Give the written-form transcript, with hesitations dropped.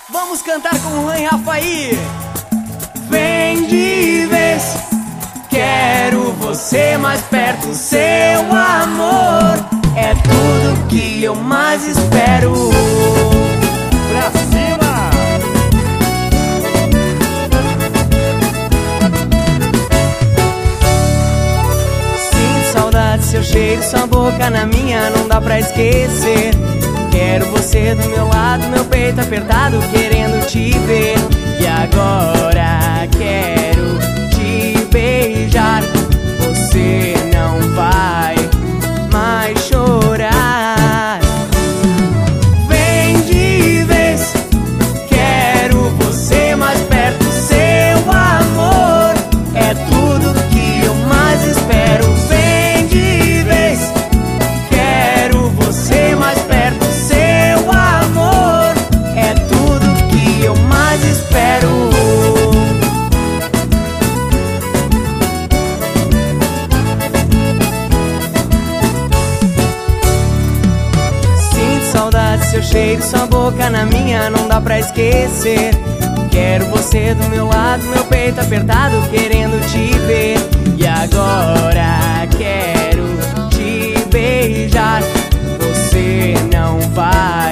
Vamos cantar com o Rãe Rafaí. Vem de vez, quero você mais perto, seu amor é tudo que eu mais espero. Pra cima! Sinto saudade, seu cheiro, sua boca na minha, não dá pra esquecer. Quero você do meu lado, meu peito apertado, querendo te ver. E agora quero te beijar, você não vai mais chorar. Vem de vez, quero você mais perto, seu amor é tudo que eu mais espero. Vem de vez, quero você mais perto, seu amor é tudo que eu mais espero. Sinto saudade, seu cheiro, sua boca na minha, não dá pra esquecer. Quero você do meu lado, meu peito apertado, querendo te ver. E agora quero te beijar, você não vai